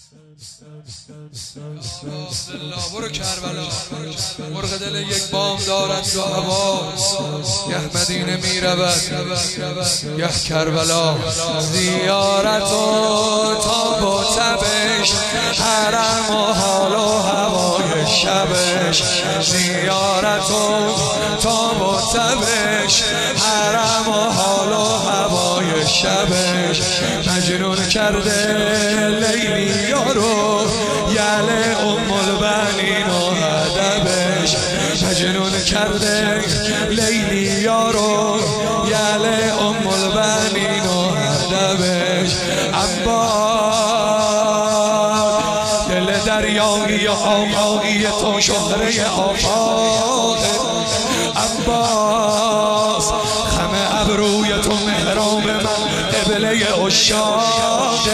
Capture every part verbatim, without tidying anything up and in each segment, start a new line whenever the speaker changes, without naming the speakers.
برو کربلا، مرغ دل یک بام دارد دو هوا، گه مدینه می رود گه کربلا. زیارت و تاب و تبش، حرم و حال و هوای شبش. زیارت و تاب و تبش، حرم و حال و هوای شبش. مجنون کرده لیلی یارو، یله ام البنین و ادبش. مجنون کرده لیلی یارو، یله ام البنین و ادبش. عباس دل دریایی و آقایی تو شهره آفاق. عباس خم ابروی تو مهرام من قبله عشاق.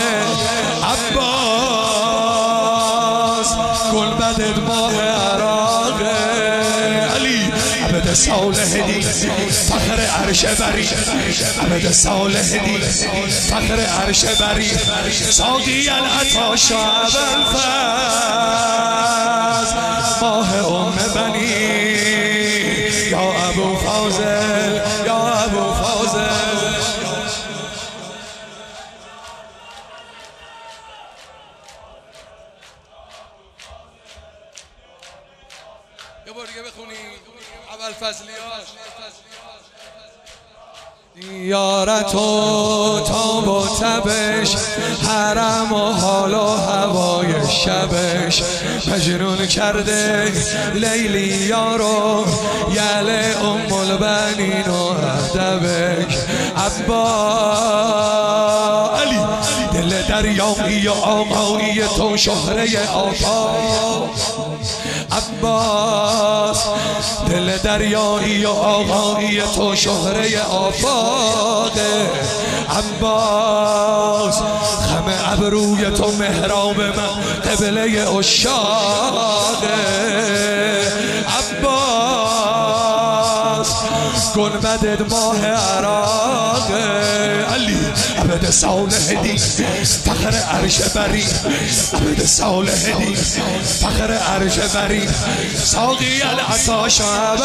عباس گلبدت ماه عراق. علی عبد صالح دین فخر عرش بری، عبد صالح دین فخر عرش بری. ساقی العطا شعب الفز، ماه ام بنی یا ابو فاضل، یا ابو فاضل. یه بار دیگه بخونیم اول فضلیاش. زیارت و تاب و تبش، حرم و حال و هوای شبش. مجنون کرده لیلی یارو، یله ام البنین و ادبش. عباس علی دل دریایی و آقایی تو شهره آفاق. عباس دل دریایی و آقایی تو شهره آفاق. عباس خم ابروی تو محراب من قبله عشاق. عباس گلبدت ماه عراق. علی عبد صالح دین فخر عرش بری، عبد صالح دین فخر عرش بری. ساقی العطا شعب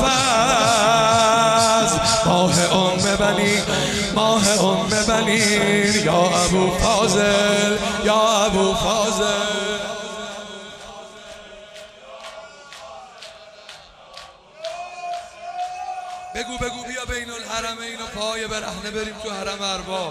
الفز، ماه ام بنی، ماه ام بنی. یا ابو فاضل، یا ابو فاضل. بگو بگو بیا بین الحرمین و پای برهنه بریم تو حرم ارباب.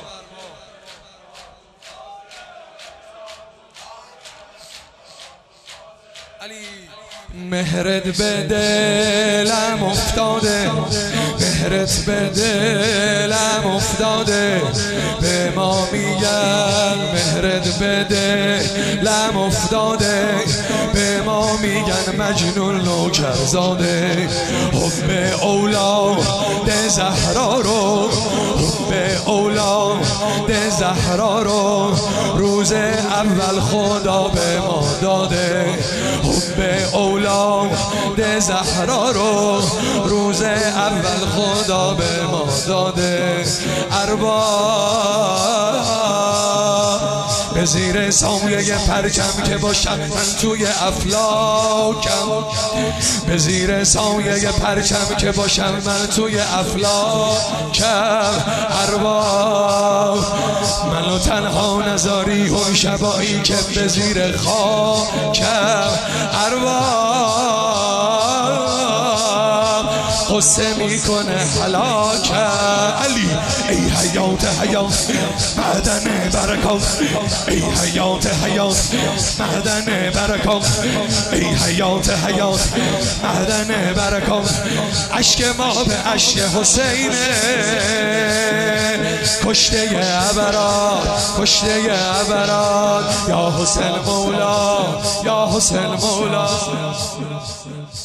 علی مهرت به دلم افتاده، مهرت به دلم افتاده. به ما میگن مهرت به دلم افتاده، به ما میگن مجنون نوکرزاده. حب اولاد زهرا رو، حب اولاد زهرا رو روز اول خدا به ما داده. حب اولاد زهرا رو روز اول خدا به ما داده. ارباب به زیر سایه پرچم که باشم من توی افلاکم، به زیر سایه پرچم که باشم من توی افلاکم. ارباب منو تنها نذاری اون شبایی که به زیر خاکم. ارباب قصه میکنه هلاکم. علی ای حیات حیات معدن برکات، ای حیات حیات معدن برکات، ای حیات حیات معدن برکات. عشق ما به عشق حسینه، کشته عبرات، کشته عبرات. یا حسین مولا، یا حسین مولا.